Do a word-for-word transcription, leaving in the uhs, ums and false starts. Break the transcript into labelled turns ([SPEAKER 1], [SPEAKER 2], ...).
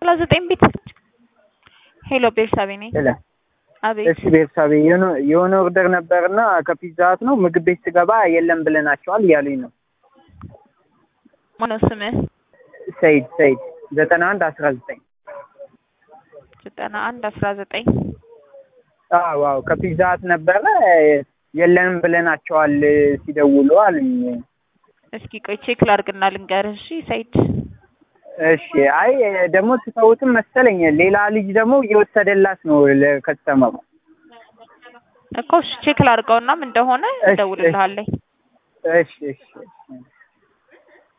[SPEAKER 1] ዘጠኝ ቤት ሄሎ ቤርሳቤ ነኝ።
[SPEAKER 2] ሄሎ
[SPEAKER 1] አቤት።
[SPEAKER 2] እሺ ቤርሳቤ የሆነ የሆነ ኦርደር ነበርና ከፒዛ ሀት ነው ምግብ ቤት ስገባ የለም ብለናቸዋል እያሉኝ ነው።
[SPEAKER 1] ማነው ስምህ?
[SPEAKER 2] ሰይድ ሰይድ ዘጠና አንድ አስራ ዘጠኝ
[SPEAKER 1] ዘጠና አንድ አስራ ዘጠኝ
[SPEAKER 2] አዎ አዎ ከፒዛ ሀት ነበረ የለም ብለናቸዋል ሲደውሉ አሉኝ።
[SPEAKER 1] እስኪ ቆይ ቼክ ላድርግና ልንገርህ። እሺ ሰይድ
[SPEAKER 2] እሺ አይ ደግሞ ትተውትም መሰለኝ ሌላ ልጅ ደግሞ እየወሰደላት ነው ለከስተመሩ
[SPEAKER 1] እኮ እሺ ቼክ ላድርገውና ምን እንደሆነ እደውልልሃለሁ።
[SPEAKER 2] እሺ እሺ